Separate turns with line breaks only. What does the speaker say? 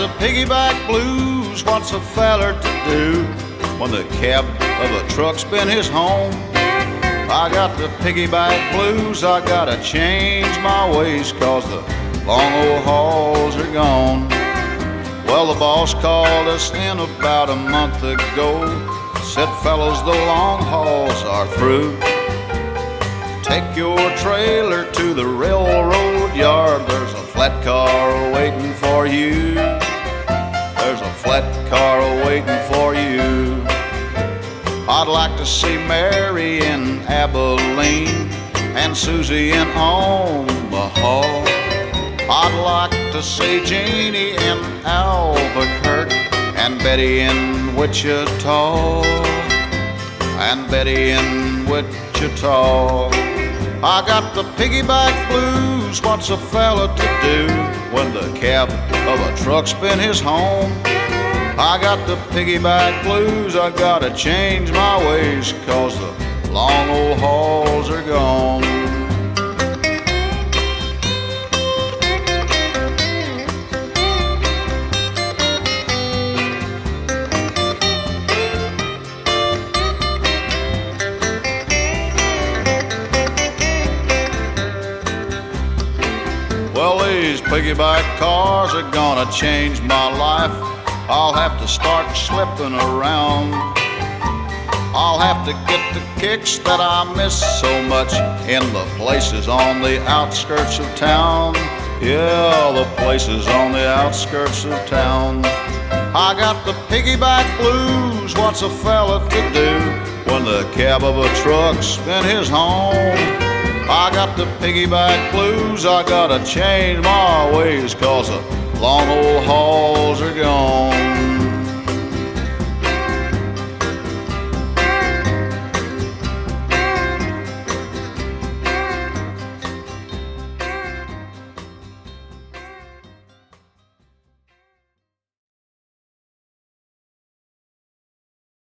the piggyback blues. What's a feller to do when the cab of a truck's been his home? I got the piggyback blues. I gotta change my ways, 'cause the long old hauls are gone. Well, the boss called us in about a month ago. Said, fellas, the long hauls are through. Take your trailer to the railroad yard. There's a flat car waiting for you. There's a flat car waiting for you. I'd like to see Mary in Abilene and Susie in Omaha. I'd like to see Jeannie in Albuquerque and Betty in Wichita. And Betty in Wichita. I got the piggyback blues. What's a fella to do when the cab of a truck's been his home? I got the piggyback blues. I gotta change my ways, 'cause the long old hauls are gone. Well, these piggyback cars are gonna change my life. I'll have to start slipping around. I'll have to get the kicks that I miss so much in the places on the outskirts of town. Yeah, the places on the outskirts of town. I got the piggyback blues. What's a fella to do when the cab of a truck's been his home? I got the piggyback blues. I gotta change my ways, 'cause the long old hauls are gone.